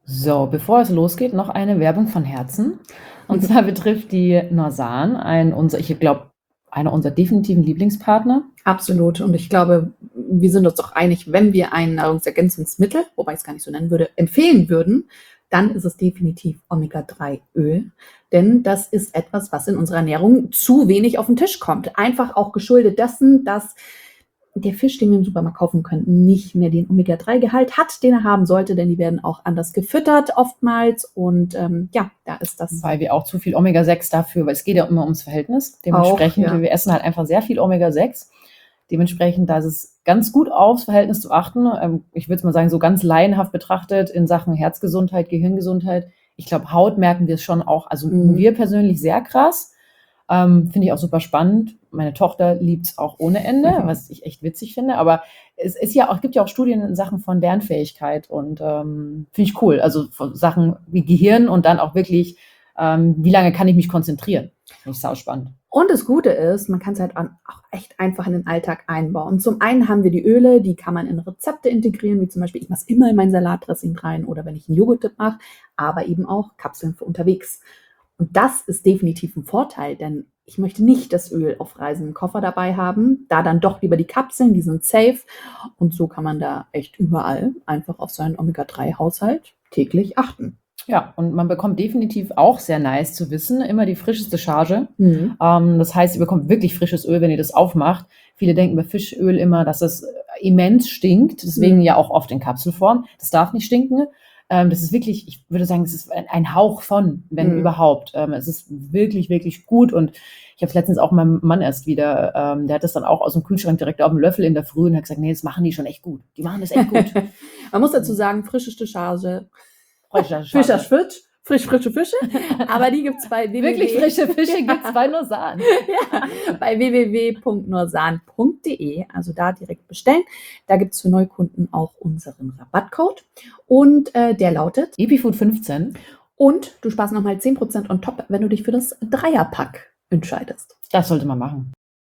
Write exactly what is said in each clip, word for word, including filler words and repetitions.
So, bevor es losgeht, noch eine Werbung von Herzen. Und zwar betrifft die Norsan ein unser ich glaube, einer unserer definitiven Lieblingspartner. Absolut. Und ich glaube, wir sind uns doch einig, wenn wir ein Nahrungsergänzungsmittel, wobei ich es gar nicht so nennen würde, empfehlen würden, dann ist es definitiv Omega drei Öl. Denn das ist etwas, was in unserer Ernährung zu wenig auf den Tisch kommt. Einfach auch geschuldet dessen, dass der Fisch, den wir im Supermarkt kaufen können, nicht mehr den Omega drei Gehalt hat, den er haben sollte, denn die werden auch anders gefüttert oftmals. Und ähm, ja, da ist das. Weil wir auch zu viel Omega sechs dafür, weil es geht ja immer ums Verhältnis. Dementsprechend, Auch, ja. wir essen halt einfach sehr viel Omega sechs. Dementsprechend, da ist es ganz gut aufs Verhältnis zu achten. Ähm, ich würde mal sagen, so ganz laienhaft betrachtet in Sachen Herzgesundheit, Gehirngesundheit. Ich glaube, Haut merken wir es schon auch, also Mhm. wir persönlich sehr krass. Ähm, finde ich auch super spannend. Meine Tochter liebt es auch ohne Ende, Mhm. was ich echt witzig finde. Aber es ist ja auch, es gibt ja auch Studien in Sachen von Lernfähigkeit und ähm, finde ich cool. Also von Sachen wie Gehirn und dann auch wirklich, ähm, wie lange kann ich mich konzentrieren? Finde ich sau spannend. Und das Gute ist, man kann es halt auch echt einfach in den Alltag einbauen. Zum einen haben wir die Öle, die kann man in Rezepte integrieren, wie zum Beispiel, ich mache es immer in mein Salatdressing rein oder wenn ich einen Joghurt-Dip mache, aber eben auch Kapseln für unterwegs. Und das ist definitiv ein Vorteil, denn ich möchte nicht das Öl auf Reisen im Koffer dabei haben, da dann doch lieber die Kapseln, die sind safe. Und so kann man da echt überall einfach auf seinen Omega drei Haushalt täglich achten. Ja, und man bekommt definitiv auch sehr nice zu wissen, immer die frischeste Charge. Mhm. Ähm, das heißt, ihr bekommt wirklich frisches Öl, wenn ihr das aufmacht. Viele denken bei Fischöl immer, dass es immens stinkt, deswegen Mhm. ja auch oft in Kapselform. Das darf nicht stinken. Ähm, das ist wirklich, ich würde sagen, es ist ein, ein Hauch von, wenn Mhm. überhaupt. Ähm, es ist wirklich, wirklich gut und ich habe es letztens auch meinem Mann erst wieder, ähm, der hat das dann auch aus dem Kühlschrank direkt auf dem Löffel in der Früh und hat gesagt, nee, das machen die schon echt gut. Die machen das echt gut. Man muss dazu sagen, frischeste Charge, Frischer Fischer Charge. Fisch, frisch frische Fische, aber die gibt es bei w w w. Wirklich frische Fische gibt es bei Norsan. Ja, bei w w w punkt norsan punkt d e, also da direkt bestellen. Da gibt es für Neukunden auch unseren Rabattcode und äh, der lautet Epifood fünfzehn. Und du sparst nochmal zehn Prozent on top, wenn du dich für das Dreierpack entscheidest. Das sollte man machen.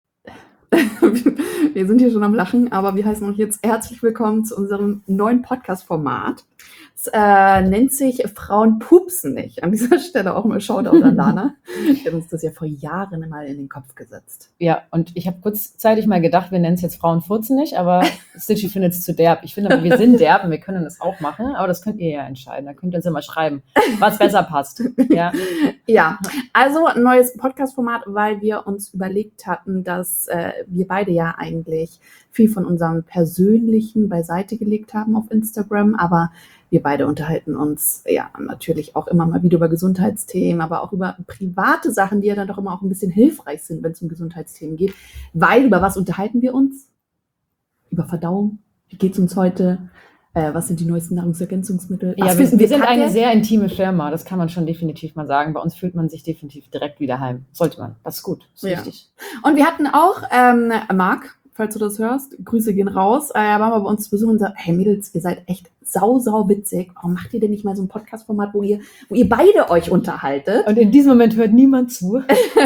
Wir sind hier schon am Lachen, aber wir heißen euch jetzt herzlich willkommen zu unserem neuen Podcast-Format. Es äh, nennt sich Frauen pupsen nicht. An dieser Stelle auch mal Shoutout an Lana. Die hat uns das ja vor Jahren mal in den Kopf gesetzt. Ja, und ich habe kurzzeitig mal gedacht, wir nennen es jetzt Frauen furzen nicht, aber Stitchy findet es zu derb. Ich finde aber, wir sind derb und wir können das auch machen, aber das könnt ihr ja entscheiden. Da könnt ihr uns ja mal schreiben, was besser passt. Ja, Ja, also ein neues Podcast-Format, weil wir uns überlegt hatten, dass äh, wir beide ja eigentlich viel von unserem Persönlichen beiseite gelegt haben auf Instagram, aber wir beide unterhalten uns ja natürlich auch immer mal wieder über Gesundheitsthemen, aber auch über private Sachen, die ja dann doch immer auch ein bisschen hilfreich sind, wenn es um Gesundheitsthemen geht. Weil, über was unterhalten wir uns? Über Verdauung. Wie geht es uns heute? Äh, was sind die neuesten Nahrungsergänzungsmittel? ja Was wir, finden wir sind kacke? eine sehr intime Firma, das kann man schon definitiv mal sagen. Bei uns fühlt man sich definitiv direkt wieder heim. Sollte man, das ist gut, das ist Ja. wichtig. Und wir hatten auch ähm, Marc, falls du das hörst, Grüße gehen raus. Äh, Er war mal bei uns zu Besuch und sagt, hey Mädels, ihr seid echt sau, sau witzig. Warum macht ihr denn nicht mal so ein Podcast-Format, wo ihr, wo ihr beide euch unterhaltet? Und in diesem Moment hört niemand zu.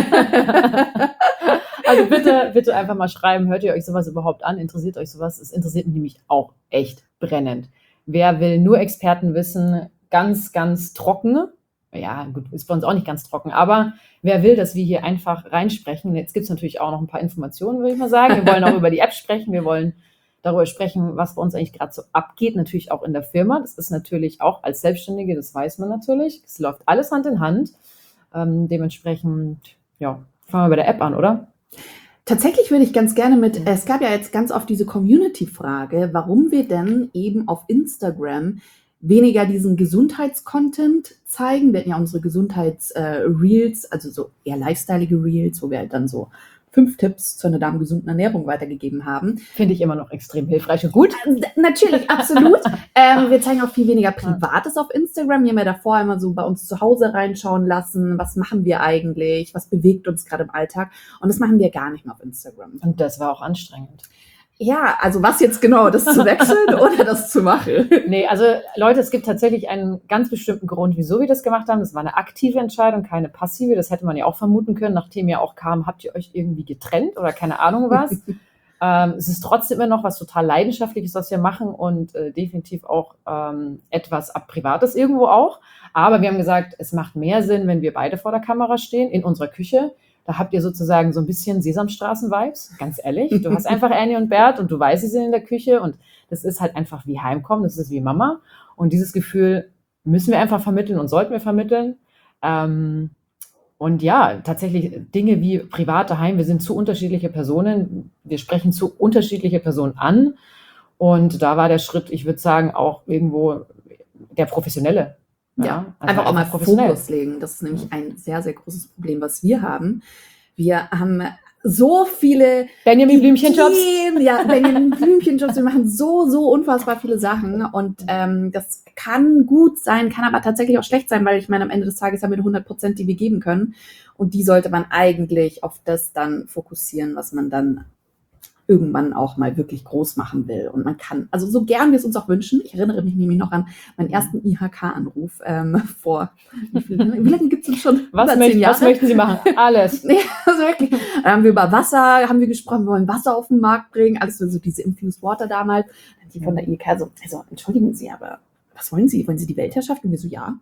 Also bitte, bitte einfach mal schreiben, hört ihr euch sowas überhaupt an? Interessiert euch sowas? Es interessiert mich nämlich auch echt brennend. Wer will nur Expertenwissen, ganz, ganz trocken? Ja, gut, ist bei uns auch nicht ganz trocken, aber wer will, dass wir hier einfach reinsprechen? Jetzt gibt es natürlich auch noch ein paar Informationen, würde ich mal sagen. Wir wollen auch über die App sprechen, wir wollen darüber sprechen, was bei uns eigentlich gerade so abgeht, natürlich auch in der Firma. Das ist natürlich auch als Selbstständige, das weiß man natürlich. Es läuft alles Hand in Hand. Ähm, dementsprechend, ja, fangen wir bei der App an, oder? Tatsächlich würde ich ganz gerne mit, es gab ja jetzt ganz oft diese Community-Frage, warum wir denn eben auf Instagram weniger diesen Gesundheitscontent zeigen. Wir hatten ja unsere Gesundheits-Reels, äh, also so eher lifestyleige Reels, wo wir halt dann so fünf Tipps zu einer darmgesunden Ernährung weitergegeben haben. Finde ich immer noch extrem hilfreich und gut. Äh, Natürlich, absolut. ähm, wir zeigen auch viel weniger Privates auf Instagram. Wir haben ja davor immer so bei uns zu Hause reinschauen lassen. Was machen wir eigentlich? Was bewegt uns gerade im Alltag? Und das machen wir gar nicht mehr auf Instagram. Und das war auch anstrengend. Ja, also was jetzt genau, das zu wechseln oder das zu machen? Nee, also Leute, es gibt tatsächlich einen ganz bestimmten Grund, wieso wir das gemacht haben. Das war eine aktive Entscheidung, keine passive. Das hätte man ja auch vermuten können, nachdem ja auch kam, habt ihr euch irgendwie getrennt oder keine Ahnung was. Ähm, es ist trotzdem immer noch was total Leidenschaftliches, was wir machen und äh, definitiv auch ähm, etwas ab Privates irgendwo auch. Aber wir haben gesagt, es macht mehr Sinn, wenn wir beide vor der Kamera stehen, in unserer Küche. Da habt ihr sozusagen so ein bisschen Sesamstraßen-Vibes, ganz ehrlich. Du hast einfach Annie und Bert und du weißt, sie sind in der Küche und das ist halt einfach wie Heimkommen, das ist wie Mama. Und dieses Gefühl müssen wir einfach vermitteln und sollten wir vermitteln. Ähm, und ja, tatsächlich Dinge wie privat daheim, wir sind zu unterschiedliche Personen, wir sprechen zu unterschiedliche Personen an. Und da war der Schritt, ich würde sagen, auch irgendwo der professionelle. Ja, Ja, also einfach auch mal einfach professionell. Fokus legen. Das ist nämlich ein sehr, sehr großes Problem, was wir haben. Wir haben so viele Benjamin Blümchenjobs. Ideen, ja, Benjamin Blümchenjobs. Wir machen so, so unfassbar viele Sachen und ähm, das kann gut sein, kann aber tatsächlich auch schlecht sein, weil ich meine, am Ende des Tages haben wir nur hundert Prozent, die wir geben können und die sollte man eigentlich auf das dann fokussieren, was man dann irgendwann auch mal wirklich groß machen will. Und man kann, also so gern wir es uns auch wünschen, ich erinnere mich nämlich noch an meinen ersten I H K-Anruf ähm, vor, wie, viel, wie lange gibt es uns schon? Was, Über möcht, zehn Jahre? was möchten Sie machen? Alles. Nee, also wirklich. Dann haben wir über Wasser, haben wir gesprochen, wir wollen Wasser auf den Markt bringen, alles so diese Infused Water damals. Dann die von der I H K so, also entschuldigen Sie, aber was wollen Sie? Wollen Sie die Weltherrschaft? Und wir so, ja.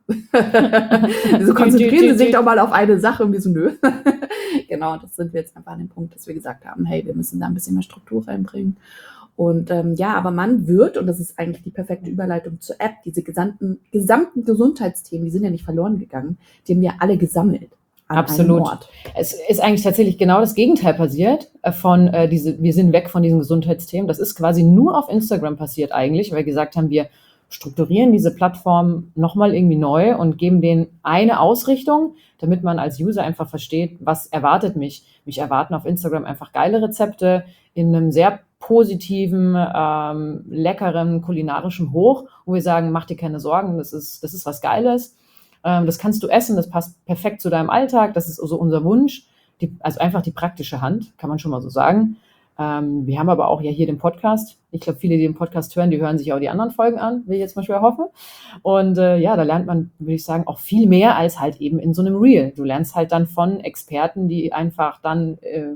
So konzentrieren Sie sich doch mal auf eine Sache und wir so, nö. Genau, das sind wir jetzt einfach an dem Punkt, dass wir gesagt haben, hey, wir müssen da ein bisschen mehr Struktur reinbringen. Und ähm, ja, aber man wird, und das ist eigentlich die perfekte Überleitung zur App, diese gesamten, gesamten Gesundheitsthemen, die sind ja nicht verloren gegangen, die haben wir alle gesammelt. An Absolut. einem Ort. Es ist eigentlich tatsächlich genau das Gegenteil passiert äh, von äh, diese, wir sind weg von diesen Gesundheitsthemen. Das ist quasi nur auf Instagram passiert eigentlich, weil wir gesagt haben, wir strukturieren diese Plattform nochmal irgendwie neu und geben denen eine Ausrichtung, damit man als User einfach versteht, was erwartet mich. Mich erwarten auf Instagram einfach geile Rezepte in einem sehr positiven, ähm, leckeren, kulinarischen Hoch, wo wir sagen, mach dir keine Sorgen, das ist, das ist was Geiles. Ähm, das kannst du essen, das passt perfekt zu deinem Alltag, das ist also unser Wunsch. Die, also einfach die praktische Hand, kann man schon mal so sagen. Ähm, wir haben aber auch ja hier den Podcast. Ich glaube, viele, die den Podcast hören, die hören sich auch die anderen Folgen an, wie ich jetzt zum Beispiel hoffe. Und äh, ja, da lernt man, würde ich sagen, auch viel mehr als halt eben in so einem Reel. Du lernst halt dann von Experten, die einfach dann äh,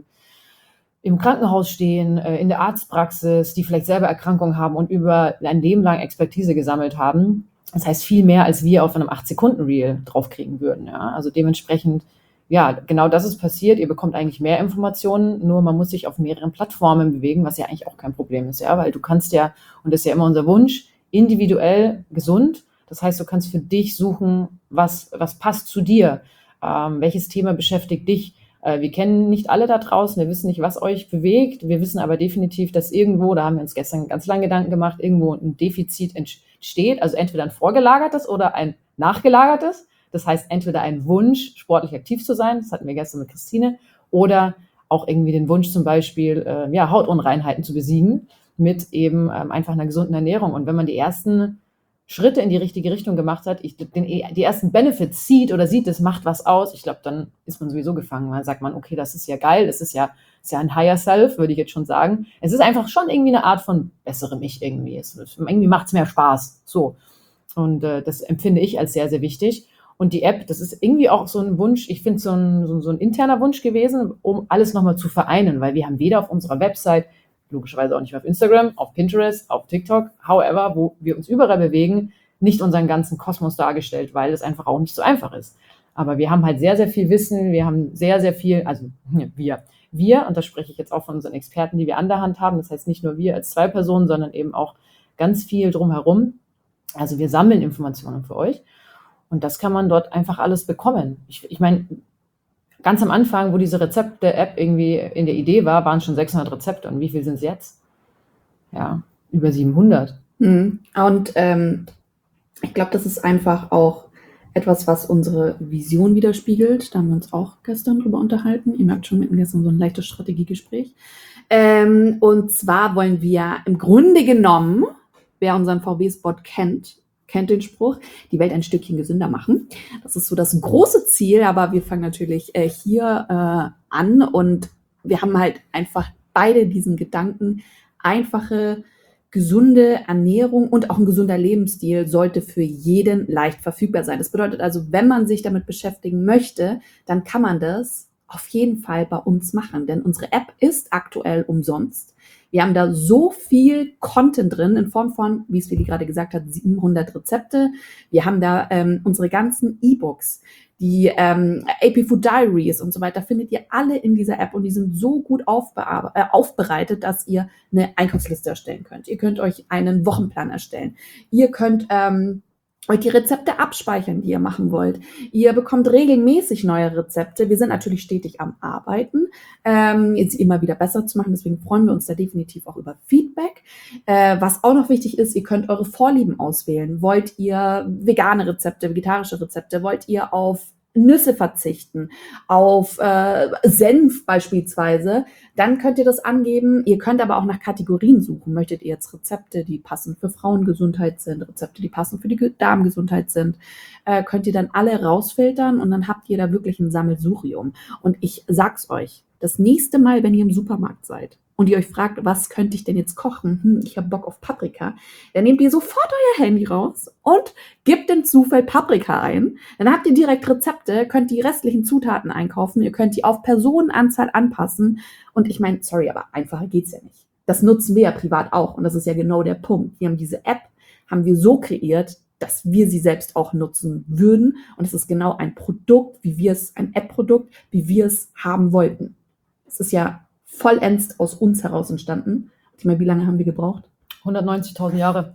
im Krankenhaus stehen, äh, in der Arztpraxis, die vielleicht selber Erkrankungen haben und über ein Leben lang Expertise gesammelt haben. Das heißt viel mehr, als wir auf einem acht-Sekunden-Reel draufkriegen würden. Ja? Also dementsprechend, ja, genau das ist passiert. Ihr bekommt eigentlich mehr Informationen, nur man muss sich auf mehreren Plattformen bewegen, was ja eigentlich auch kein Problem ist, ja, weil du kannst ja, und das ist ja immer unser Wunsch, individuell gesund. Das heißt, du kannst für dich suchen, was, was passt zu dir, ähm, welches Thema beschäftigt dich. Äh, wir kennen nicht alle da draußen, wir wissen nicht, was euch bewegt. Wir wissen aber definitiv, dass irgendwo, da haben wir uns gestern ganz lange Gedanken gemacht, irgendwo ein Defizit entsteht, also entweder ein vorgelagertes oder ein nachgelagertes. Das heißt, entweder ein Wunsch, sportlich aktiv zu sein, das hatten wir gestern mit Christine, oder auch irgendwie den Wunsch zum Beispiel, äh, ja, Hautunreinheiten zu besiegen mit eben ähm, einfach einer gesunden Ernährung. Und wenn man die ersten Schritte in die richtige Richtung gemacht hat, ich, den, die ersten Benefits sieht oder sieht, das macht was aus, ich glaube, dann ist man sowieso gefangen. Dann sagt man, okay, das ist ja geil, das ist ja, ist ja ein Higher Self, würde ich jetzt schon sagen. Es ist einfach schon irgendwie eine Art von besserem Ich irgendwie. Es, irgendwie macht es mehr Spaß. So. Und äh, das empfinde ich als sehr, sehr wichtig. Und die App, das ist irgendwie auch so ein Wunsch, ich finde so ein, so, so ein interner Wunsch gewesen, um alles nochmal zu vereinen, weil wir haben weder auf unserer Website, logischerweise auch nicht auf Instagram, auf Pinterest, auf TikTok, however, wo wir uns überall bewegen, nicht unseren ganzen Kosmos dargestellt, weil es einfach auch nicht so einfach ist. Aber wir haben halt sehr, sehr viel Wissen, wir haben sehr, sehr viel, also wir, wir, und da spreche ich jetzt auch von unseren Experten, die wir an der Hand haben, das heißt nicht nur wir als zwei Personen, sondern eben auch ganz viel drumherum. Also wir sammeln Informationen für euch. Und das kann man dort einfach alles bekommen. Ich, ich meine, ganz am Anfang, wo diese Rezepte-App irgendwie in der Idee war, waren schon sechshundert Rezepte. Und wie viel sind es jetzt? Ja, über siebenhundert. Mhm. Und ähm, ich glaube, das ist einfach auch etwas, was unsere Vision widerspiegelt. Da haben wir uns auch gestern drüber unterhalten. Ihr merkt schon, wir hatten gestern so ein leichtes Strategiegespräch. Ähm, und zwar wollen wir im Grunde genommen, wer unseren V W-Spot kennt, kennt den Spruch, die Welt ein Stückchen gesünder machen. Das ist so das große Ziel, aber wir fangen natürlich äh, hier äh, an und wir haben halt einfach beide diesen Gedanken, einfache, gesunde Ernährung und auch ein gesunder Lebensstil sollte für jeden leicht verfügbar sein. Das bedeutet also, wenn man sich damit beschäftigen möchte, dann kann man das auf jeden Fall bei uns machen, denn unsere App ist aktuell umsonst. Wir haben da so viel Content drin in Form von, wie es Willi gerade gesagt hat, siebenhundert Rezepte. Wir haben da ähm, unsere ganzen E-Books, die ähm, A P Food Diaries und so weiter, findet ihr alle in dieser App und die sind so gut aufbear- äh, aufbereitet, dass ihr eine Einkaufsliste erstellen könnt. Ihr könnt euch einen Wochenplan erstellen. Ihr könnt ähm, euch die Rezepte abspeichern, die ihr machen wollt. Ihr bekommt regelmäßig neue Rezepte. Wir sind natürlich stetig am Arbeiten, ähm, jetzt immer wieder besser zu machen. Deswegen freuen wir uns da definitiv auch über Feedback. Äh, was auch noch wichtig ist, ihr könnt eure Vorlieben auswählen. Wollt ihr vegane Rezepte, vegetarische Rezepte? Wollt ihr auf Nüsse verzichten, auf äh, Senf beispielsweise, dann könnt ihr das angeben. Ihr könnt aber auch nach Kategorien suchen. Möchtet ihr jetzt Rezepte, die passend für Frauengesundheit sind, Rezepte, die passend für die Darmgesundheit sind, äh, könnt ihr dann alle rausfiltern und dann habt ihr da wirklich ein Sammelsurium. Und ich sag's euch, das nächste Mal, wenn ihr im Supermarkt seid und ihr euch fragt, was könnte ich denn jetzt kochen? Hm, ich habe Bock auf Paprika. Dann nehmt ihr sofort euer Handy raus und gebt ins Suchfeld Paprika ein. Dann habt ihr direkt Rezepte, könnt die restlichen Zutaten einkaufen. Ihr könnt die auf Personenanzahl anpassen. Und ich meine, sorry, aber einfacher geht's ja nicht. Das nutzen wir ja privat auch. Und das ist ja genau der Punkt. Wir haben diese App, haben wir so kreiert, dass wir sie selbst auch nutzen würden. Und es ist genau ein Produkt, wie wir es, ein App-Produkt, wie wir es haben wollten. Es ist ja vollends aus uns heraus entstanden. Ich meine, wie lange haben wir gebraucht? hundertneunzigtausend Jahre.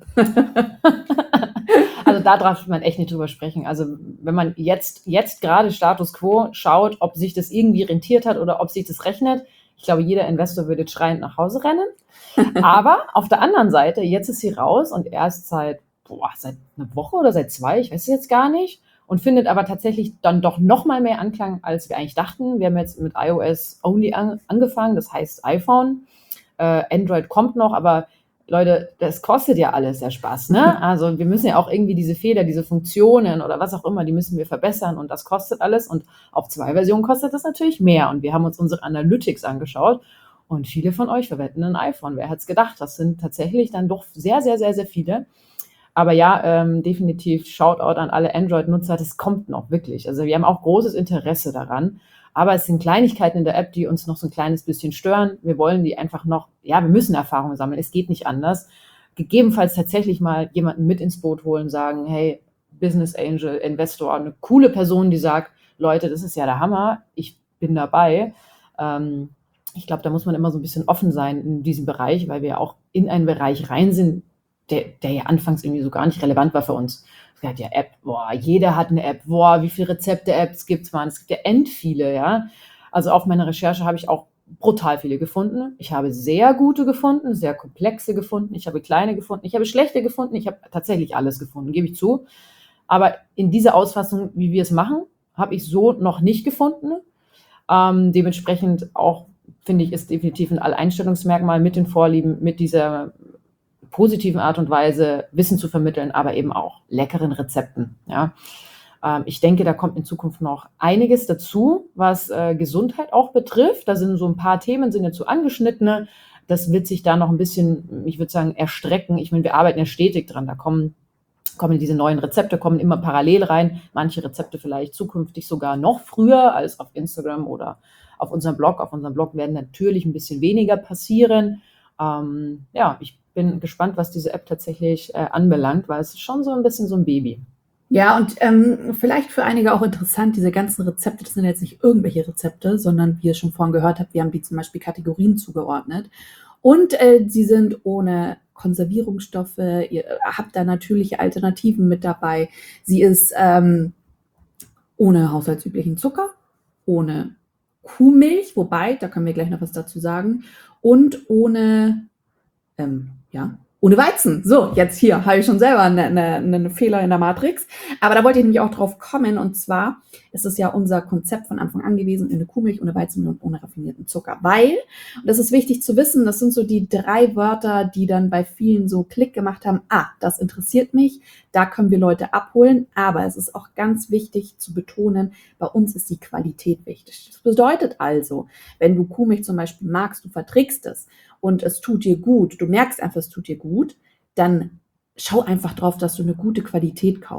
Also da darf man echt nicht drüber sprechen. Also wenn man jetzt, jetzt gerade Status Quo schaut, ob sich das irgendwie rentiert hat oder ob sich das rechnet, ich glaube, jeder Investor würde schreiend nach Hause rennen. Aber auf der anderen Seite, jetzt ist sie raus und erst seit, boah, seit einer Woche oder seit zwei, ich weiß es jetzt gar nicht, und findet aber tatsächlich dann doch noch mal mehr Anklang, als wir eigentlich dachten. Wir haben jetzt mit iOS only an, angefangen, das heißt iPhone. Äh, Android kommt noch, aber Leute, das kostet ja alles ja Spaß, ne? Also wir müssen ja auch irgendwie diese Fehler, diese Funktionen oder was auch immer, die müssen wir verbessern und das kostet alles und auf zwei Versionen kostet das natürlich mehr und wir haben uns unsere Analytics angeschaut und viele von euch verwenden ein iPhone. Wer hätte es gedacht? Das sind tatsächlich dann doch sehr, sehr, sehr, sehr viele. Aber ja, ähm, definitiv Shoutout an alle Android-Nutzer, das kommt noch wirklich. Also wir haben auch großes Interesse daran. Aber es sind Kleinigkeiten in der App, die uns noch so ein kleines bisschen stören. Wir wollen die einfach noch, ja, wir müssen Erfahrungen sammeln. Es geht nicht anders. Gegebenenfalls tatsächlich mal jemanden mit ins Boot holen, sagen, hey, Business Angel, Investor, eine coole Person, die sagt, Leute, das ist ja der Hammer, ich bin dabei. Ähm, ich glaube, da muss man immer so ein bisschen offen sein in diesem Bereich, weil wir ja auch in einen Bereich rein sind, der, der ja anfangs irgendwie so gar nicht relevant war für uns. Es hat ja App, boah, jeder hat eine App, boah, wie viele Rezepte-Apps gibt's, man? Es gibt ja end viele, ja. Also auf meiner Recherche habe ich auch brutal viele gefunden. Ich habe sehr gute gefunden, sehr komplexe gefunden, ich habe kleine gefunden, ich habe schlechte gefunden, ich habe tatsächlich alles gefunden, gebe ich zu. Aber in dieser Ausfassung, wie wir es machen, habe ich so noch nicht gefunden. Ähm, dementsprechend auch, finde ich, ist definitiv ein Alleinstellungsmerkmal mit den Vorlieben, mit dieser positiven Art und Weise Wissen zu vermitteln, aber eben auch leckeren Rezepten. Ja. Ähm, ich denke, da kommt in Zukunft noch einiges dazu, was äh, Gesundheit auch betrifft. Da sind so ein paar Themen, sind jetzt so angeschnittene. Das wird sich da noch ein bisschen, ich würde sagen, erstrecken. Ich meine, wir arbeiten ja stetig dran. Da kommen, kommen diese neuen Rezepte, kommen immer parallel rein. Manche Rezepte vielleicht zukünftig sogar noch früher als auf Instagram oder auf unserem Blog. Auf unserem Blog werden natürlich ein bisschen weniger passieren. Ähm, ja, ich bin gespannt, was diese App tatsächlich äh, anbelangt, weil es ist schon so ein bisschen so ein Baby. Ja, und ähm, vielleicht für einige auch interessant, diese ganzen Rezepte, das sind jetzt nicht irgendwelche Rezepte, sondern wie ihr schon vorhin gehört habt, wir haben die zum Beispiel Kategorien zugeordnet. Und äh, sie sind ohne Konservierungsstoffe, ihr habt da natürliche Alternativen mit dabei. Sie ist ähm, ohne haushaltsüblichen Zucker, ohne Kuhmilch, wobei, da können wir gleich noch was dazu sagen, und ohne ähm, ja, ohne Weizen. So, jetzt hier habe ich schon selber einen eine, eine Fehler in der Matrix. Aber da wollte ich nämlich auch drauf kommen. Und zwar ist es ja unser Konzept von Anfang an gewesen, ohne Kuhmilch, ohne Weizen und ohne raffinierten Zucker. Weil, und das ist wichtig zu wissen, das sind so die drei Wörter, die dann bei vielen so Klick gemacht haben. Ah, das interessiert mich, da können wir Leute abholen. Aber es ist auch ganz wichtig zu betonen, bei uns ist die Qualität wichtig. Das bedeutet also, wenn du Kuhmilch zum Beispiel magst, du verträgst es, und es tut dir gut, du merkst einfach, es tut dir gut, dann schau einfach drauf, dass du eine gute Qualität kaufst.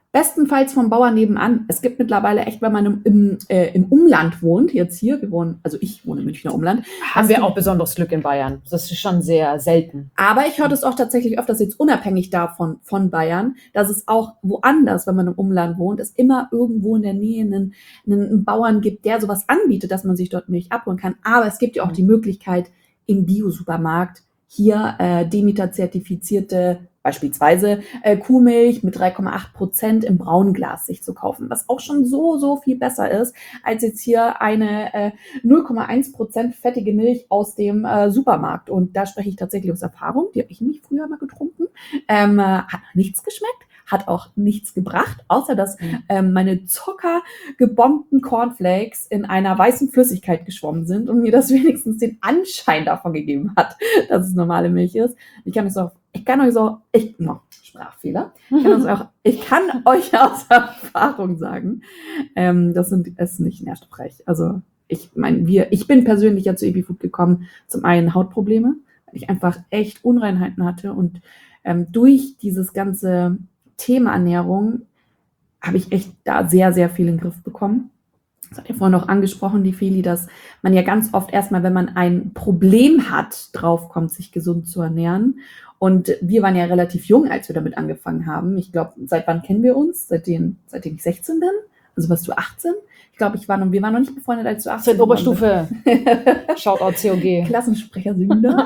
bestenfalls vom Bauern nebenan. Es gibt mittlerweile echt, wenn man im, im, äh, im Umland wohnt, jetzt hier, wir wohnen, also ich wohne im Münchner Umland. Haben wir auch besonderes Glück in Bayern. Das ist schon sehr selten. Aber ich höre das auch tatsächlich öfters jetzt unabhängig davon, von Bayern, dass es auch woanders, wenn man im Umland wohnt, es immer irgendwo in der Nähe einen, einen Bauern gibt, der sowas anbietet, dass man sich dort Milch abholen kann. Aber es gibt ja auch die Möglichkeit, im Bio-Supermarkt hier äh, Demeter-zertifizierte, beispielsweise äh, Kuhmilch mit drei Komma acht Prozent im Braunglas sich zu kaufen, was auch schon so, so viel besser ist, als jetzt hier eine äh, null Komma eins Prozent fettige Milch aus dem äh, Supermarkt. Und da spreche ich tatsächlich aus Erfahrung, die habe ich nämlich früher mal getrunken, ähm, äh, hat nichts geschmeckt, hat auch nichts gebracht, außer dass ähm, meine zuckergebombten Cornflakes in einer weißen Flüssigkeit geschwommen sind und mir das wenigstens den Anschein davon gegeben hat, dass es normale Milch ist. Ich kann euch so, ich kann euch so, ich, no, Sprachfehler, ich kann, auch, ich kann euch aus Erfahrung sagen, ähm, das sind, ist nicht nährstoffreich. Also ich meine, wir, ich bin persönlich ja zu Epifood gekommen, zum einen Hautprobleme, weil ich einfach echt Unreinheiten hatte und ähm, durch dieses ganze Thema Ernährung habe ich echt da sehr, sehr viel in den Griff bekommen. Das hat ja vorhin auch angesprochen, die Feli, dass man ja ganz oft erstmal, wenn man ein Problem hat, draufkommt, sich gesund zu ernähren. Und wir waren ja relativ jung, als wir damit angefangen haben. Ich glaube, seit wann kennen wir uns? Seitdem, seitdem ich sechzehn bin? Also warst du achtzehn? Ich glaube, ich war noch, wir waren noch nicht befreundet, als du achtzehn Seit Oberstufe. Shoutout C O G. Klassensprecher sind da.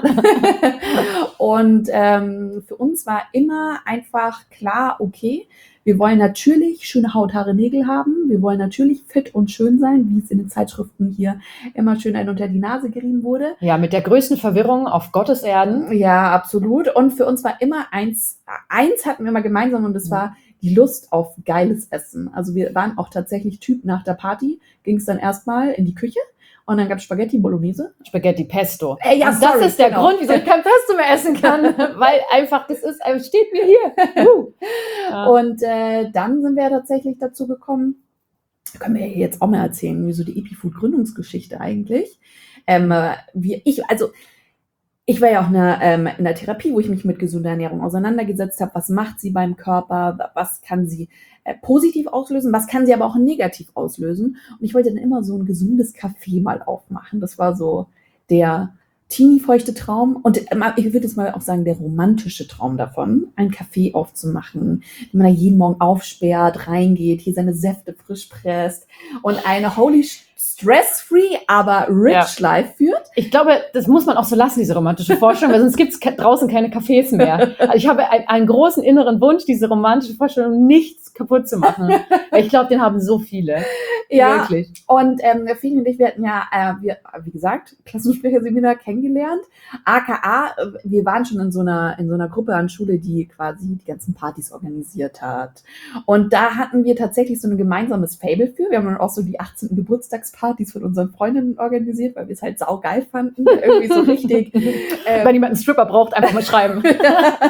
Und ähm, für uns war immer einfach klar, okay, wir wollen natürlich schöne Haut, Haare, Nägel haben. Wir wollen natürlich fit und schön sein, wie es in den Zeitschriften hier immer schön ein unter die Nase gerieben wurde. Ja, mit der größten Verwirrung auf Gottes Erden. Ja, absolut. Und für uns war immer eins, eins hatten wir immer gemeinsam und das war die Lust auf geiles Essen. Also wir waren auch tatsächlich Typ nach der Party, ging es dann erstmal in die Küche. Und dann gab es Spaghetti Bolognese. Spaghetti Pesto. Äh, ja, und das sorry, ist der genau. Grund, wieso ich kein Pesto mehr essen kann. Weil einfach, das ist, steht mir hier. Uh. Ja. Und äh, dann sind wir tatsächlich dazu gekommen, können wir jetzt auch mal erzählen, wie so die Epifood-Gründungsgeschichte eigentlich. Ähm, wie ich, also ich war ja auch in der, ähm, in der Therapie, wo ich mich mit gesunder Ernährung auseinandergesetzt habe. Was macht sie beim Körper? Was kann sie äh, positiv auslösen? Was kann sie aber auch negativ auslösen? Und ich wollte dann immer so ein gesundes Café mal aufmachen. Das war so der teenie-feuchte Traum. Und äh, ich würde jetzt mal auch sagen, der romantische Traum davon, ein Café aufzumachen, wenn man da jeden Morgen aufsperrt, reingeht, hier seine Säfte frisch presst und eine holy stress-free, aber rich ja. life führt. Ich glaube, das muss man auch so lassen, diese romantische Vorstellung, weil sonst gibt es ke- draußen keine Cafés mehr. Also ich habe ein, einen großen inneren Wunsch, diese romantische Vorstellung nichts kaputt zu machen. Ich glaube, den haben so viele. Ja, wirklich. Und ähm, Fini und ich, wir hatten ja, äh, wir, wie gesagt, Klassensprecherseminar kennengelernt. A K A, wir waren schon in so einer in so einer Gruppe an Schule, die quasi die ganzen Partys organisiert hat. Und da hatten wir tatsächlich so ein gemeinsames Fable für. Wir haben dann auch so die achtzehnten Geburtstagspartys von unseren Freundinnen organisiert, weil wir es halt saugeil fanden. Irgendwie so richtig. Ähm, Wenn jemand einen Stripper braucht, einfach mal schreiben. äh,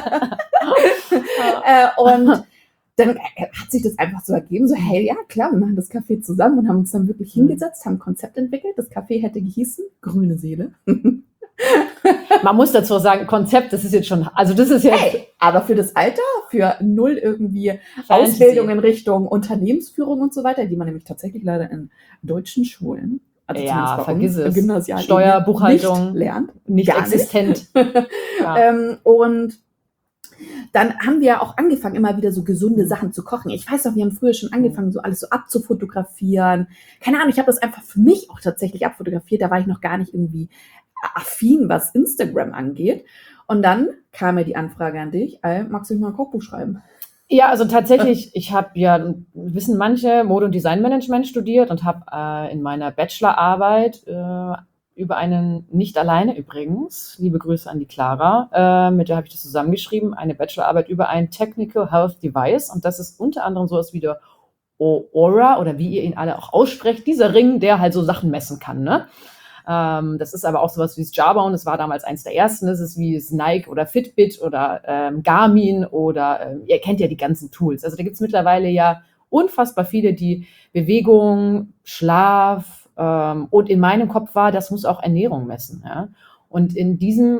und dann hat sich das einfach so ergeben, so hey, ja klar, wir machen das Café zusammen und haben uns dann wirklich hingesetzt, haben ein Konzept entwickelt. Das Café hätte gehießen Grüne Seele. Man muss dazu sagen, Konzept, das ist jetzt schon, also das ist jetzt... Hey, aber für das Alter, für null irgendwie Fantasy. Ausbildung in Richtung Unternehmensführung und so weiter, die man nämlich tatsächlich leider in deutschen Schulen, also ja, vergiss es. Gymnasial Steuer, Buchhaltung, nicht lernt. Nicht existent. Ja. ähm, und dann haben wir auch angefangen, immer wieder so gesunde Sachen zu kochen. Ich weiß noch, wir haben früher schon angefangen, so alles so abzufotografieren. Keine Ahnung, ich habe das einfach für mich auch tatsächlich abfotografiert. Da war ich noch gar nicht irgendwie affin, was Instagram angeht. Und dann kam mir die Anfrage an dich, ey, magst du nicht mal ein Kochbuch schreiben? Ja, also tatsächlich, ich habe ja, wissen manche, Mode- und Designmanagement studiert und habe äh, in meiner Bachelorarbeit äh, über einen, nicht alleine übrigens, liebe Grüße an die Clara, äh, mit der habe ich das zusammengeschrieben, eine Bachelorarbeit über ein Technical Health Device und das ist unter anderem sowas wie der Oura oder wie ihr ihn alle auch aussprecht, dieser Ring, der halt so Sachen messen kann, ne? Ähm, das ist aber auch sowas wie das Jawbone, das war damals eins der ersten, das ist wie das Nike oder Fitbit oder ähm, Garmin oder, ähm, ihr kennt ja die ganzen Tools, also da gibt es mittlerweile ja unfassbar viele, die Bewegung, Schlaf, Ähm, und in meinem Kopf war, das muss auch Ernährung messen. Ja? Und in diesem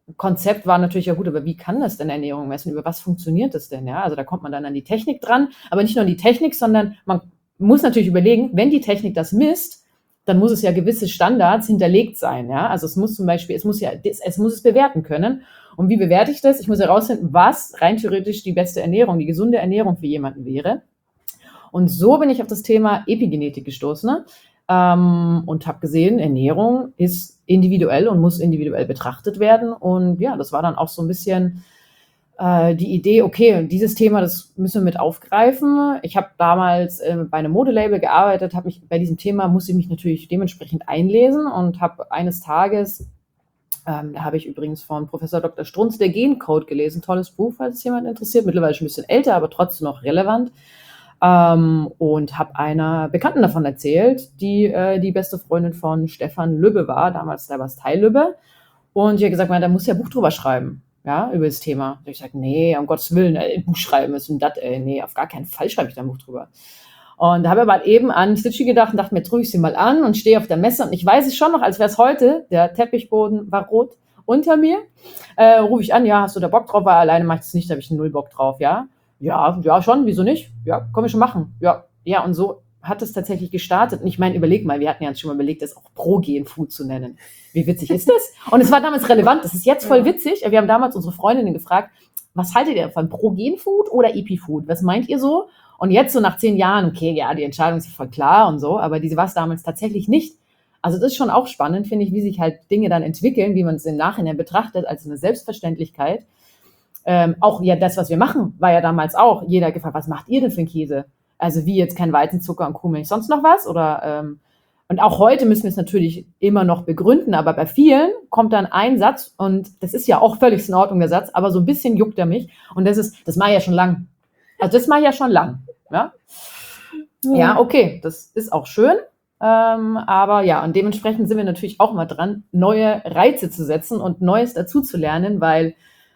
Konzept war natürlich, ja gut, aber wie kann das denn Ernährung messen? Über was funktioniert das denn? Ja, also da kommt man dann an die Technik dran, aber nicht nur an die Technik, sondern man muss natürlich überlegen, wenn die Technik das misst, dann muss es ja gewisse Standards hinterlegt sein. Ja, also es muss zum Beispiel, es muss ja, es muss es bewerten können. Und wie bewerte ich das? Ich muss herausfinden, was rein theoretisch die beste Ernährung, die gesunde Ernährung für jemanden wäre. Und so bin ich auf das Thema Epigenetik gestoßen, ne? ähm, und habe gesehen, Ernährung ist individuell und muss individuell betrachtet werden. Und ja, das war dann auch so ein bisschen äh, die Idee, okay, dieses Thema, das müssen wir mit aufgreifen. Ich habe damals äh, bei einem Modelabel gearbeitet, habe mich bei diesem Thema, musste ich mich natürlich dementsprechend einlesen und habe eines Tages, ähm, da habe ich übrigens von Professor Doktor Strunz, der Gencode gelesen, tolles Buch, falls es jemand interessiert, mittlerweile schon ein bisschen älter, aber trotzdem noch relevant. Ähm, und habe einer Bekannten davon erzählt, die äh, die beste Freundin von Stefan Lübbe war, damals der Bastei Lübbe. Und die hat gesagt, man, da muss ja ein Buch drüber schreiben, ja, über das Thema. Und ich sage, nee, um Gottes Willen, ein Buch schreiben ist ein dat, ey, nee, auf gar keinen Fall schreibe ich da ein Buch drüber. Und da habe ich aber eben an Stitchy gedacht und dachte mir, drücke ich sie mal an und stehe auf der Messe. Und ich weiß es schon noch, als wäre es heute, der Teppichboden war rot unter mir. Äh, rufe ich an, ja, hast du da Bock drauf? Weil alleine mache ich es nicht, da habe ich null Bock drauf, ja. Ja, ja, schon, wieso nicht? Ja, können wir schon machen. Ja, ja, und so hat es tatsächlich gestartet. Und ich meine, überleg mal, wir hatten ja uns schon mal überlegt, das auch Pro-Gen-Food zu nennen. Wie witzig ist das? Und es war damals relevant, das ist jetzt voll witzig. Wir haben damals unsere Freundinnen gefragt, was haltet ihr von Pro-Gen-Food oder Epi-Food? Was meint ihr so? Und jetzt so nach zehn Jahren, okay, ja, die Entscheidung ist voll klar und so, aber diese war es damals tatsächlich nicht. Also das ist schon auch spannend, finde ich, wie sich halt Dinge dann entwickeln, wie man es im Nachhinein betrachtet, als eine Selbstverständlichkeit. Ähm, auch ja, das, was wir machen, war ja damals auch. Jeder gefragt, was macht ihr denn für einen Käse? Also wie jetzt kein Weizenzucker und Kuhmilch, sonst noch was? Oder ähm, und auch heute müssen wir es natürlich immer noch begründen, aber bei vielen kommt dann ein Satz und das ist ja auch völlig in Ordnung, der Satz, aber so ein bisschen juckt er mich und das ist, das mache ich ja schon lang. Also das mache ich ja schon lang. Ja, ja, okay, das ist auch schön. Ähm, aber ja, und dementsprechend sind wir natürlich auch mal dran, neue Reize zu setzen und Neues dazu zu lernen, weil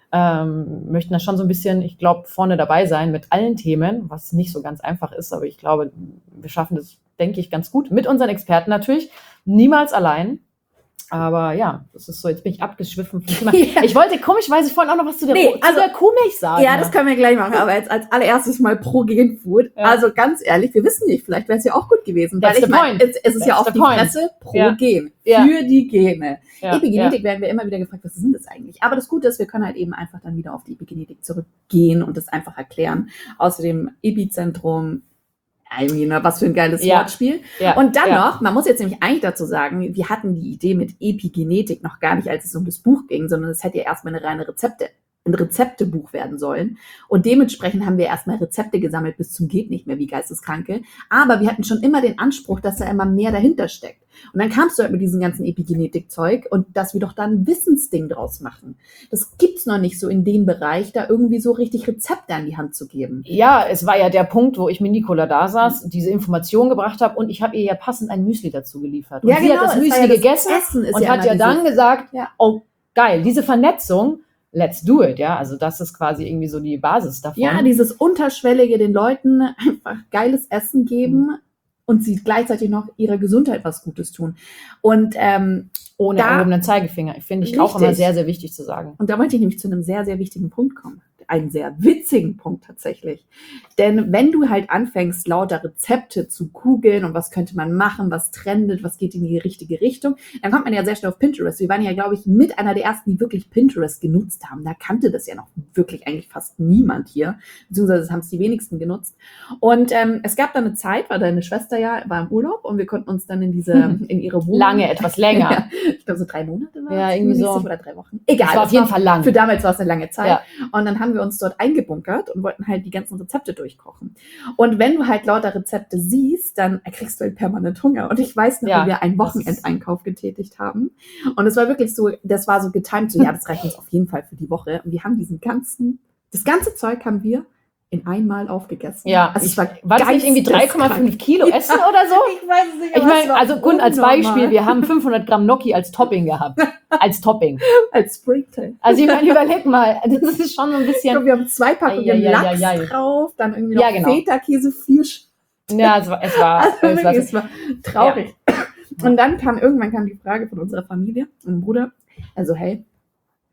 ähm, möchten da schon so ein bisschen, ich glaube, vorne dabei sein mit allen Themen, was nicht so ganz einfach ist, aber ich glaube, wir schaffen das, denke ich, ganz gut. Mit unseren Experten natürlich, niemals allein. Aber ja, das ist so, jetzt bin ich abgeschwiffen vom Thema. Ja. Ich wollte komischerweise vorhin auch noch was zu der, nee, zu also, der Kuhmilch sagen. Ja, das können wir gleich machen, aber jetzt als allererstes mal Pro-Gen-Food. Ja. Also ganz ehrlich, wir wissen nicht, vielleicht wäre es ja auch gut gewesen. That's weil ich meine, es, es ist ja auf die point. Fresse Pro-Gen, ja. Für die Gene. Ja. Epigenetik ja. werden wir immer wieder gefragt, was sind das eigentlich? Aber das Gute ist, wir können halt eben einfach dann wieder auf die Epigenetik zurückgehen und das einfach erklären. Außerdem Epizentrum, I mean, was für ein geiles ja. Wortspiel. Ja. Und dann ja. noch, man muss jetzt nämlich eigentlich dazu sagen, wir hatten die Idee mit Epigenetik noch gar nicht, als es um das Buch ging, sondern es hätte ja erstmal eine reine Rezepte, ein Rezeptebuch werden sollen. Und dementsprechend haben wir erstmal Rezepte gesammelt bis zum geht nicht mehr, wie Geisteskranke. Aber wir hatten schon immer den Anspruch, dass da immer mehr dahinter steckt. Und dann kamst du halt mit diesem ganzen Epigenetik-Zeug und dass wir doch da ein Wissensding draus machen. Das gibt's noch nicht so in dem Bereich, da irgendwie so richtig Rezepte an die Hand zu geben. Ja, es war ja der Punkt, wo ich mit Nicola da saß, diese Information gebracht habe und ich habe ihr ja passend ein Müsli dazu geliefert. Und ja, sie genau, hat das Müsli ja gegessen das und ja hat ja dann dieses, gesagt, ja. oh geil, diese Vernetzung, let's do it, ja, also das ist quasi irgendwie so die Basis davon. Ja, dieses Unterschwellige, den Leuten einfach geiles Essen geben, mhm. und sie gleichzeitig noch ihrer Gesundheit was Gutes tun. Und ähm, ohne erhobenen Zeigefinger. Finde ich richtig. Auch immer sehr, sehr wichtig zu sagen. Und da wollte ich nämlich zu einem sehr, sehr wichtigen Punkt kommen. Einen sehr witzigen Punkt tatsächlich. Denn wenn du halt anfängst, lauter Rezepte zu googeln und was könnte man machen, was trendet, was geht in die richtige Richtung, dann kommt man ja sehr schnell auf Pinterest. Wir waren ja, glaube ich, mit einer der ersten, die wirklich Pinterest genutzt haben. Da kannte das ja noch wirklich eigentlich fast niemand hier, beziehungsweise haben es die wenigsten genutzt. Und ähm, es gab dann eine Zeit, weil deine Schwester ja war im Urlaub und wir konnten uns dann in diese, hm. in ihre Wohnung... Lange, etwas länger. ja, ich glaube so drei Monate war ja, irgendwie so. Oder drei Wochen. Egal. Das war auf jeden Fall lang. Für damals war es eine lange Zeit. Ja. Und dann haben wir uns dort eingebunkert und wollten halt die ganzen Rezepte durchkochen. Und wenn du halt lauter Rezepte siehst, dann kriegst du halt permanent Hunger. Und ich weiß noch, ja, wie wir einen Wochenendeinkauf getätigt haben. Und es war wirklich so, das war so getimed, so ja, das reicht uns auf jeden Fall für die Woche. Und wir haben diesen ganzen, das ganze Zeug haben wir in einmal aufgegessen. Ja, also ich, war, war das nicht irgendwie drei Komma fünf Kilo Essen oder so? Ich weiß es nicht. Ich meine, also Grund als Beispiel, wir haben fünfhundert Gramm Gnocchi als Topping gehabt. Als Topping. Als Springtail. Also ich meine, überleg mal, das ist schon so ein bisschen... Ich glaube, wir haben zwei Packungen ja, ja, Lachs ja, ja, ja. drauf, dann irgendwie noch ja, genau. Feta-Käse, vier... Ja, es war, es war, also es war, es war traurig. Ja. Und dann kam, irgendwann kam die Frage von unserer Familie, meinem Bruder, also hey,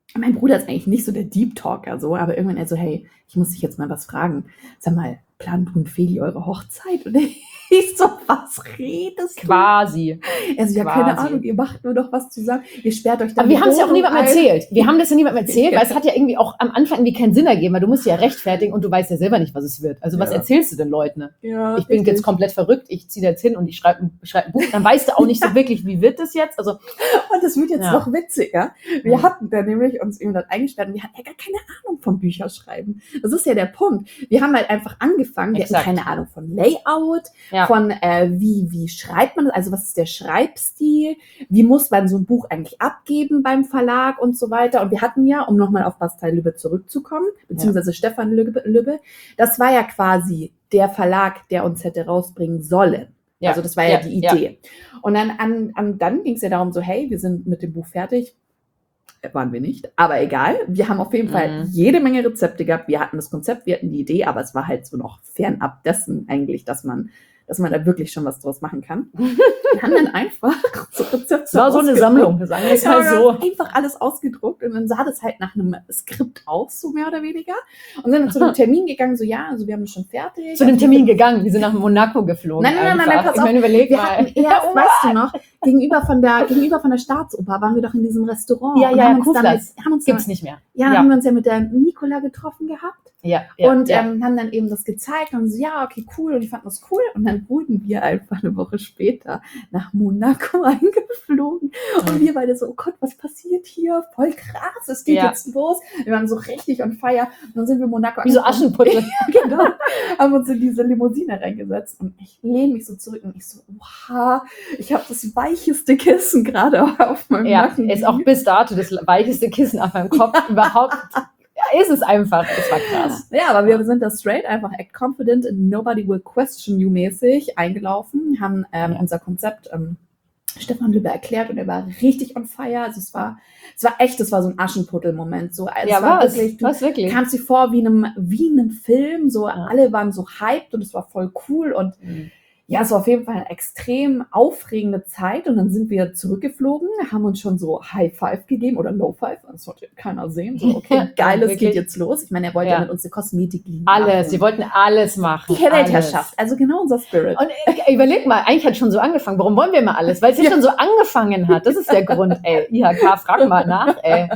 Mein Bruder ist eigentlich nicht so der Deep Talker, so, aber irgendwann er so, hey, ich muss dich jetzt mal was fragen. Sag mal, plant du und Feli eure Hochzeit? Und ich so, was redest du? Quasi. Also, ja, Quasi. keine Ahnung, ihr macht nur noch was zusammen, ihr sperrt euch dann Aber wir die haben es ja auch Wohnung niemandem ein. erzählt. Wir haben das ja niemandem erzählt, Ja. weil es hat ja irgendwie auch am Anfang irgendwie keinen Sinn ergeben, weil du musst ja rechtfertigen und du weißt ja selber nicht, was es wird. Also was Ja. erzählst du den Leuten? Ne? Ja, Ich bin richtig. jetzt komplett verrückt, ich ziehe jetzt hin und ich schreibe ein, schreib ein Buch. Dann weißt du auch nicht so wirklich, wie wird das jetzt? Also Und das wird jetzt Ja. noch witziger. Wir Ja. hatten da nämlich uns irgendwann eingesperrt und wir hatten ja gar keine Ahnung vom Bücherschreiben. Das ist ja der Punkt. Wir haben halt einfach angefangen, wir Exakt. hatten keine Ahnung von Layout, Ja. von äh, wie, wie schreibt man das, also was ist der Schreibstil, wie muss man so ein Buch eigentlich abgeben beim Verlag und so weiter. Und wir hatten ja, um nochmal auf Bastei Lübbe zurückzukommen, beziehungsweise Stefan Lübbe, Lübbe, das war ja quasi der Verlag, der uns hätte rausbringen sollen. Ja. Also das war ja, Ja, die ja. Idee. Und dann, an, an, dann ging es ja darum so, hey, wir sind mit dem Buch fertig. Äh, Waren wir nicht, aber egal. Wir haben auf jeden Fall Mhm. jede Menge Rezepte gehabt. Wir hatten das Konzept, wir hatten die Idee, aber es war halt so noch fernab dessen eigentlich, dass man, dass man da wirklich schon was draus machen kann. Wir haben dann einfach so Rezepte Es war so eine ausgedruckt. Sammlung, sagen wir es Ja, mal wir so. haben einfach alles ausgedruckt und dann sah das halt nach einem Skript aus, so mehr oder weniger. Und sind dann zu dem Termin gegangen, so ja, also wir haben das schon fertig. Zu dem Also, Termin gegangen, wir sind nach Monaco geflogen. Nein, nein, nein, nein, einfach. pass Ich auf. meine, überleg Wir mal. hatten erst, weißt du noch, gegenüber von der, gegenüber von der Staatsoper waren wir doch in diesem Restaurant. Ja, und ja, haben uns dann Kuhfleisch. mit, haben uns Gibt's dann, nicht mehr. ja, dann Ja. haben wir uns ja mit der Nicola getroffen gehabt. Ja, ja, und ja. Ähm, haben dann eben das gezeigt und so, ja, okay, cool. Und die fanden das cool. Und dann wurden wir einfach eine Woche später nach Monaco eingeflogen. Und Mhm. wir beide so, oh Gott, was passiert hier? Voll krass, es geht Ja. jetzt los. Wir waren so richtig on fire. Und dann sind wir in Monaco Wie so angekommen. Aschenputtel. Genau. Haben uns in diese Limousine reingesetzt und ich lehne mich so zurück und ich so, wow, ich habe das weicheste Kissen gerade auf meinem Ja, Nacken. ist auch bis dato das weicheste Kissen auf meinem Kopf überhaupt. Ja, ist es einfach. Es war krass. Ja, aber wir sind da straight einfach act confident and nobody will question you mäßig eingelaufen, haben ähm, Ja. unser Konzept ähm, Stefan Lübbe erklärt und er war richtig on fire. Also es war, es war echt, es war so ein Aschenputtel-Moment. So, also Ja, es war was? wirklich, du Was wirklich? kamst dir vor wie in einem, wie in einem Film. So Ja. alle waren so hyped und es war voll cool und Mhm. ja, es war auf jeden Fall eine extrem aufregende Zeit und dann sind wir zurückgeflogen, haben uns schon so High Five gegeben oder Low Five, das wollte keiner sehen. So, okay, geil, es Wirklich? geht jetzt los. Ich meine, er wollte ja, Ja. mit uns eine Kosmetiklinie Alles. machen. Sie wollten alles machen. Die Weltherrschaft, also genau unser Spirit. Und äh, überleg mal, eigentlich hat es schon so angefangen. Warum wollen wir mal alles? Weil es ja Ja. schon so angefangen hat. Das ist der Grund, ey. I H K, frag mal nach, ey.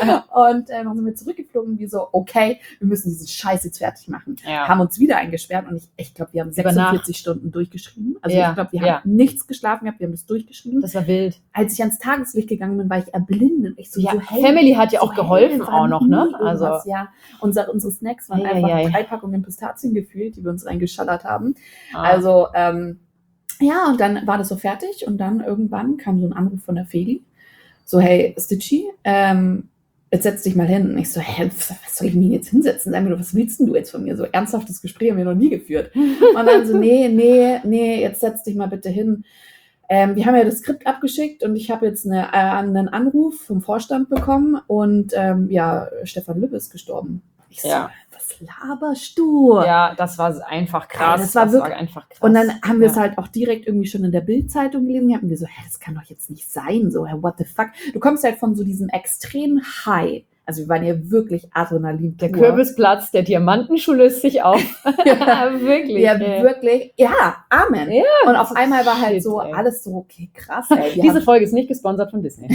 Und äh, dann sind wir zurückgeflogen, wie so, okay, wir müssen diesen Scheiß jetzt fertig machen. Ja. Haben uns wieder eingesperrt und ich, ich glaube, wir haben Über Nacht. sechsundvierzig Stunden durchgeschrieben. Also Ja, ich glaube, wir ja. haben nichts geschlafen gehabt, wir haben das durchgeschrieben. Das war wild. Als ich ans Tageslicht gegangen bin, war ich erblindet. Ich so, Ja, so hey, Family hat ja so, auch geholfen hey, war auch noch, ne? nie irgendwas, Also- ja, Unser, unsere Snacks waren Ei, einfach ei, ei. drei Packungen Pistazien gefühlt, die wir uns reingeschallert haben. Ah. Also, ähm, ja, und dann war das so fertig und dann irgendwann kam so ein Anruf von der Feli. So, hey, Stitchy, ähm, jetzt setz dich mal hin. Und ich so, hä, was soll ich mir jetzt hinsetzen? Sag mir doch, was willst denn du jetzt von mir? So ernsthaftes Gespräch haben wir noch nie geführt. Und dann so, nee, nee, nee, jetzt setz dich mal bitte hin. Ähm, wir haben ja das Skript abgeschickt und ich habe jetzt eine, äh, einen Anruf vom Vorstand bekommen und ähm, ja, Stefan Lübbe ist gestorben. Ich so, Ja. was laberst du? Ja, das war einfach krass. Ey, das war wirklich- einfach krass. Und dann haben wir es ja. halt auch direkt irgendwie schon in der Bild-Zeitung gelesen. Hatten wir so, hä, das kann doch jetzt nicht sein. So, hä, what the fuck? Du kommst halt von so diesem extremen High. Also wir waren ja wirklich Adrenalin. Der Kürbisplatz, der Diamantenschuh löst sich auf. Ja, wirklich. ja, ey. wirklich. Ja, Amen. Ja, Und auf einmal war halt shit, so ey. alles so, okay, krass. Ey. Wir Diese haben, Folge ist nicht gesponsert von Disney.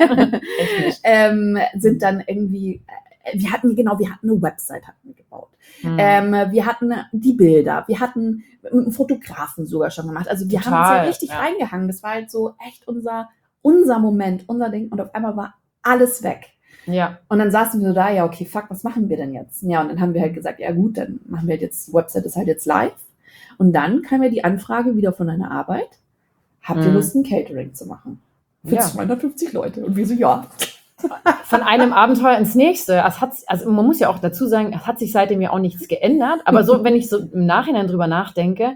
Echt nicht. ähm, sind dann irgendwie, äh, wir hatten, genau, wir hatten eine Website hatten wir gebaut. Hm. Ähm, wir hatten die Bilder, wir hatten mit einem Fotografen sogar schon gemacht. Also wir haben uns Total, ja richtig ja. reingehangen. Das war halt so echt unser, unser Moment, unser Ding. Und auf einmal war alles weg. Ja. Und dann saßen wir so da, ja, okay, fuck, was machen wir denn jetzt? Ja, und dann haben wir halt gesagt, ja gut, dann machen wir halt jetzt, die Website ist halt jetzt live. Und dann kam ja die Anfrage wieder von einer Arbeit. Habt ihr Mhm. Lust, ein Catering zu machen? Für Ja. zweihundertfünfzig Leute. Und wir so, ja. Von einem Abenteuer ins nächste. Es hat, also man muss ja auch dazu sagen, es hat sich seitdem ja auch nichts geändert. Aber so, wenn ich so im Nachhinein drüber nachdenke,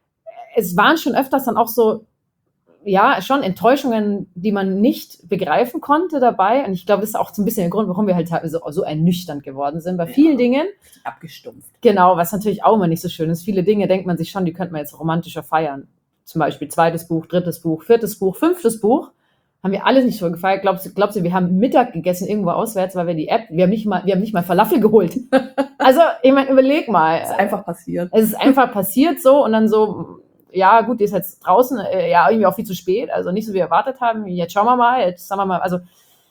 es waren schon öfters dann auch so, ja, schon Enttäuschungen, die man nicht begreifen konnte dabei. Und ich glaube, das ist auch so ein bisschen der Grund, warum wir halt teilweise so ernüchternd geworden sind bei vielen Ja. Dingen. Abgestumpft. Genau, was natürlich auch immer nicht so schön ist. Viele Dinge denkt man sich schon, die könnte man jetzt romantischer feiern. Zum Beispiel zweites Buch, drittes Buch, viertes Buch, fünftes Buch. Haben wir alles nicht so gefeiert. Glaubst du, glaubst du, wir haben Mittag gegessen irgendwo auswärts, weil wir die App, wir haben nicht mal, wir haben nicht mal Falafel geholt. Also, ich meine, überleg mal. Es ist einfach passiert. Es ist einfach passiert so und dann so, ja gut, die ist jetzt draußen, äh, ja, irgendwie auch viel zu spät, also nicht so wie wir erwartet haben. Jetzt schauen wir mal, jetzt sagen wir mal, also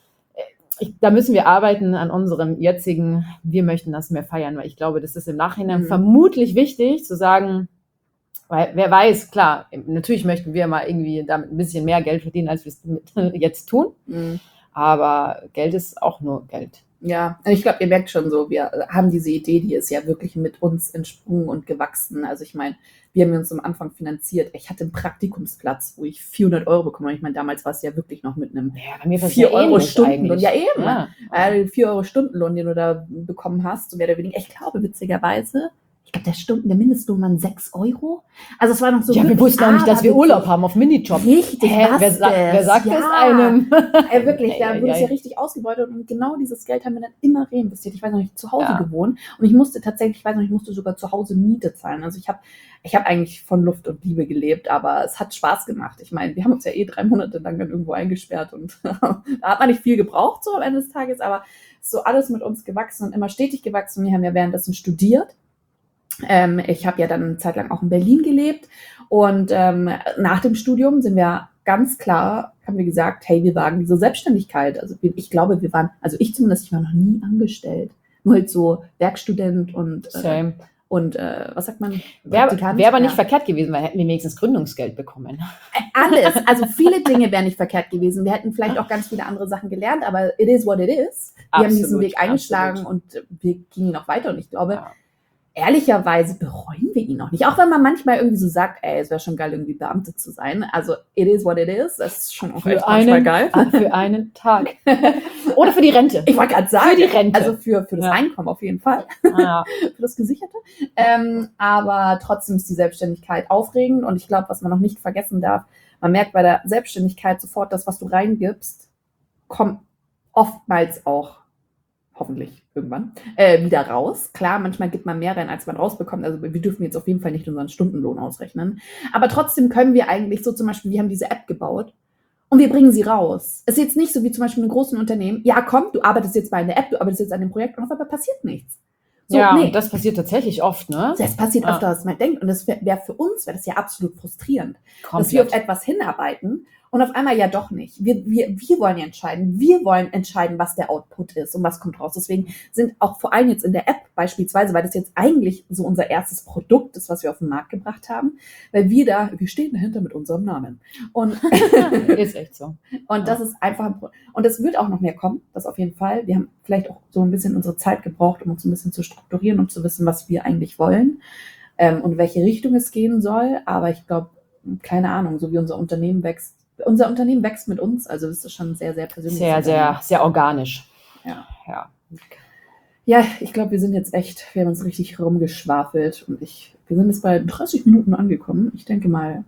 ich, da müssen wir arbeiten an unserem jetzigen, wir möchten das mehr feiern, weil ich glaube, das ist im Nachhinein mhm. vermutlich wichtig zu sagen, weil wer weiß, klar, natürlich möchten wir mal irgendwie damit ein bisschen mehr Geld verdienen, als wir es jetzt tun, mhm. aber Geld ist auch nur Geld. Ja, ich glaube, ihr merkt schon so, wir haben diese Idee, die ist ja wirklich mit uns entsprungen und gewachsen. Also ich meine, wir haben uns am Anfang finanziert. Ich hatte einen Praktikumsplatz, wo ich vierhundert Euro bekomme. Ich meine, damals war es ja wirklich noch mit einem ja, vier Euro Stundenlohn. Ja, eben. Ja. Äh, vier Euro Stundenlohn, den du da bekommen hast. So mehr oder weniger. Ich glaube, witzigerweise, ich glaube, der Stunden, der Mindestlohn waren sechs Euro. Also es war noch so. Ja, wir wussten auch nicht, dass wir Urlaub haben auf Minijob. Richtig, Hä, wer, sa- wer sagt ja. das einem? Ja, wirklich, da ja, wurde ja, es ja. ja richtig ausgebeutet und genau dieses Geld haben wir dann immer reinvestiert. Ich weiß noch nicht, zu Hause Ja. gewohnt und ich musste tatsächlich, ich weiß noch, ich musste sogar zu Hause Miete zahlen. Also ich habe ich hab eigentlich von Luft und Liebe gelebt, aber es hat Spaß gemacht. Ich meine, wir haben uns ja eh drei Monate lang dann irgendwo eingesperrt und da hat man nicht viel gebraucht so am Ende des Tages, aber so alles mit uns gewachsen und immer stetig gewachsen. Wir haben ja währenddessen studiert. Ähm, ich habe ja dann eine Zeit lang auch in Berlin gelebt und ähm, nach dem Studium sind wir ganz klar, haben wir gesagt, hey, wir wagen diese Selbstständigkeit. Also ich glaube, wir waren, also ich zumindest, ich war noch nie angestellt. Nur halt so Werkstudent und, Same. äh, und äh, was sagt man? Wäre Praktikant? wär aber nicht Ja. verkehrt gewesen, weil hätten wir wenigstens Gründungsgeld bekommen. Alles, also viele Dinge wären nicht verkehrt gewesen. Wir hätten vielleicht auch ganz viele andere Sachen gelernt, aber it is what it is. Wir Absolut, haben diesen Weg eingeschlagen absolut. und wir gingen noch weiter und ich glaube, Ja. ehrlicherweise bereuen wir ihn noch nicht. Auch wenn man manchmal irgendwie so sagt, ey, es wäre schon geil, irgendwie Beamte zu sein. Also, it is what it is. Das ist schon auch echt manchmal geil. Ah, für einen Tag. Oder für die Rente. Ich wollte gerade sagen. Für die Rente. Also für, für das Ja. Einkommen auf jeden Fall. Ja. Für das Gesicherte. Ähm, aber trotzdem ist die Selbstständigkeit aufregend. Und ich glaube, was man noch nicht vergessen darf, man merkt bei der Selbstständigkeit sofort, das, was du reingibst, kommt oftmals auch hoffentlich irgendwann, äh, wieder raus. Klar, manchmal gibt man mehr rein, als man rausbekommt. Also wir dürfen jetzt auf jeden Fall nicht unseren Stundenlohn ausrechnen. Aber trotzdem können wir eigentlich so zum Beispiel, wir haben diese App gebaut und wir bringen sie raus. Es ist jetzt nicht so wie zum Beispiel in großen Unternehmen, ja komm, du arbeitest jetzt bei einer App, du arbeitest jetzt an dem Projekt und auf einmal passiert nichts. So, ja, nee. und das passiert tatsächlich oft, ne? Das passiert Ja. öfter, als man denkt. Und das wäre wär für uns, wäre das ja absolut frustrierend, dass wir auf Komplett. etwas hinarbeiten und auf einmal ja doch nicht. Wir, wir, wir wollen ja entscheiden. Wir wollen entscheiden, was der Output ist und was kommt raus. Deswegen sind auch vor allem jetzt in der App beispielsweise, weil das jetzt eigentlich so unser erstes Produkt ist, was wir auf den Markt gebracht haben, weil wir da, wir stehen dahinter mit unserem Namen. Und, Ist echt so. und das ist einfach ein Pro- und das wird auch noch mehr kommen, das auf jeden Fall. Wir haben vielleicht auch so ein bisschen unsere Zeit gebraucht, um uns ein bisschen zu strukturieren und zu wissen, was wir eigentlich wollen ähm, und in welche Richtung es gehen soll. Aber ich glaube, keine Ahnung, so wie unser Unternehmen wächst, unser Unternehmen wächst mit uns, also das ist schon sehr, sehr persönlich. Sehr, sehr, sehr organisch. Ja. Ja. Ja, ich glaube, wir sind jetzt echt, wir haben uns richtig rumgeschwafelt und ich, wir sind jetzt bei dreißig Minuten angekommen. Ich denke mal,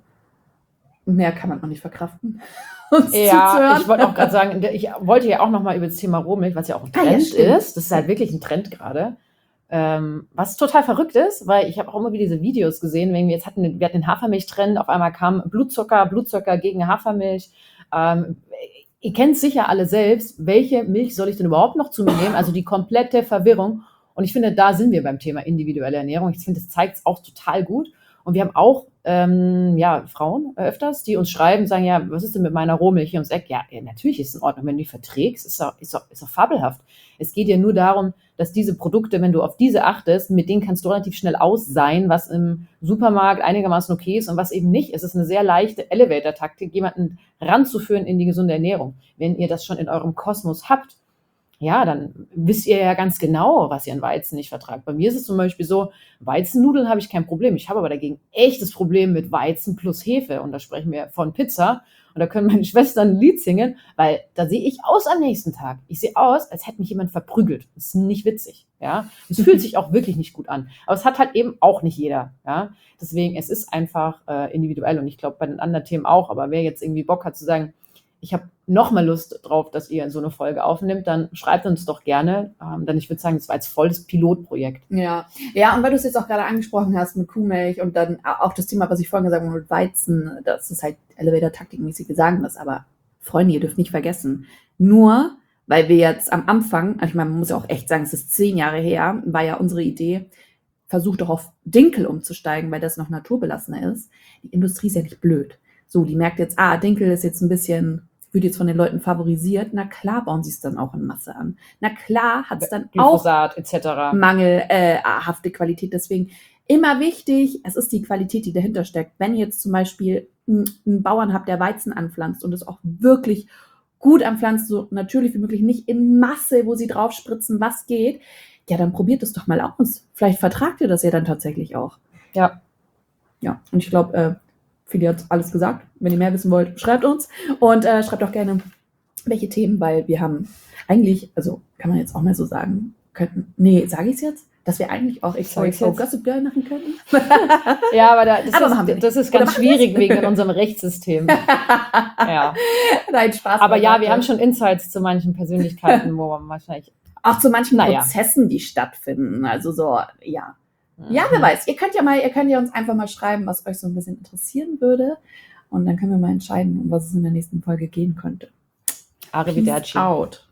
mehr kann man noch nicht verkraften. Uns Ja, zuzuhören. ich wollte auch gerade sagen, ich wollte ja auch nochmal über das Thema Rohmilch, was ja auch ein Ah, ja, Trend stimmt. ist. Das ist halt wirklich ein Trend gerade. Ähm, was total verrückt ist, weil ich habe auch immer wieder diese Videos gesehen, wenn wir jetzt hatten, wir hatten den Hafermilchtrend, auf einmal kam Blutzucker, Blutzucker gegen Hafermilch. Ähm, ihr kennt sicher alle selbst, welche Milch soll ich denn überhaupt noch zu mir nehmen? Also die komplette Verwirrung. Und ich finde, da sind wir beim Thema individuelle Ernährung. Ich finde, das zeigt es auch total gut. Und wir haben auch ähm, ja, Frauen äh, öfters, die uns schreiben, sagen, ja, was ist denn mit meiner Rohmilch hier ums Eck? Ja, ja, natürlich ist es in Ordnung, wenn du die verträgst, ist doch, ist, doch, ist doch fabelhaft. Es geht ja nur darum, dass diese Produkte, wenn du auf diese achtest, mit denen kannst du relativ schnell aus sein, was im Supermarkt einigermaßen okay ist und was eben nicht. Es ist eine sehr leichte Elevator-Taktik, jemanden ranzuführen in die gesunde Ernährung. Wenn ihr das schon in eurem Kosmos habt, ja, dann wisst ihr ja ganz genau, was ihr an Weizen nicht vertragt. Bei mir ist es zum Beispiel so, Weizennudeln habe ich kein Problem. Ich habe aber dagegen echtes Problem mit Weizen plus Hefe. Und da sprechen wir von Pizza. Und da können meine Schwestern ein Lied singen, weil da sehe ich aus am nächsten Tag. Ich sehe aus, als hätte mich jemand verprügelt. Das ist nicht witzig. Ja, es fühlt sich auch wirklich nicht gut an. Aber es hat halt eben auch nicht jeder. Ja, deswegen, es ist einfach äh, individuell. Und ich glaube, bei den anderen Themen auch. Aber wer jetzt irgendwie Bock hat zu sagen, ich habe noch mal Lust drauf, dass ihr so eine Folge aufnimmt, dann schreibt uns doch gerne. Ähm, denn ich würde sagen, das war jetzt voll das Pilotprojekt. Ja, ja, und weil du es jetzt auch gerade angesprochen hast mit Kuhmilch und dann auch das Thema, was ich vorhin gesagt habe mit Weizen, das ist halt Elevator-Taktik-mäßig, wir sagen das, aber Freunde, ihr dürft nicht vergessen, nur weil wir jetzt am Anfang, also ich meine, man muss ja auch echt sagen, es ist zehn Jahre her, war ja unsere Idee, versucht doch auf Dinkel umzusteigen, weil das noch naturbelassener ist. Die Industrie ist ja nicht blöd. So, die merkt jetzt, ah, Dinkel ist jetzt ein bisschen, wird jetzt von den Leuten favorisiert. Na klar bauen sie es dann auch in Masse an. Na klar hat es dann Glyphosat auch et cetera. mangelhafte Qualität. Deswegen immer wichtig, es ist die Qualität, die dahinter steckt. Wenn ihr jetzt zum Beispiel einen Bauern habt, der Weizen anpflanzt und es auch wirklich gut anpflanzt, so natürlich wie möglich, nicht in Masse, wo sie drauf spritzen, was geht, ja, dann probiert es doch mal aus. Vielleicht vertragt ihr das ja dann tatsächlich auch. Ja. Ja, und ich glaube, äh, Feli hat alles gesagt. Wenn ihr mehr wissen wollt, schreibt uns und äh, schreibt auch gerne, welche Themen, weil wir haben eigentlich, also kann man jetzt auch mal so sagen, könnten, nee, sage ich es jetzt? Dass wir eigentlich auch X X O Gossip Girl machen könnten? Ja, aber, da, das, aber ist, das ist ganz schwierig wegen unserem Rechtssystem. Ja. Nein, Spaß. Aber ja, wir haben schon Insights zu manchen Persönlichkeiten, wo man wahrscheinlich... Auch zu manchen naja. Prozessen, die stattfinden. Also so, ja. Mhm. Ja, wer weiß. Ihr könnt ja mal, ihr könnt ja uns einfach mal schreiben, was euch so ein bisschen interessieren würde. Und dann können wir mal entscheiden, um was es in der nächsten Folge gehen könnte. Arrivederci. Peace out.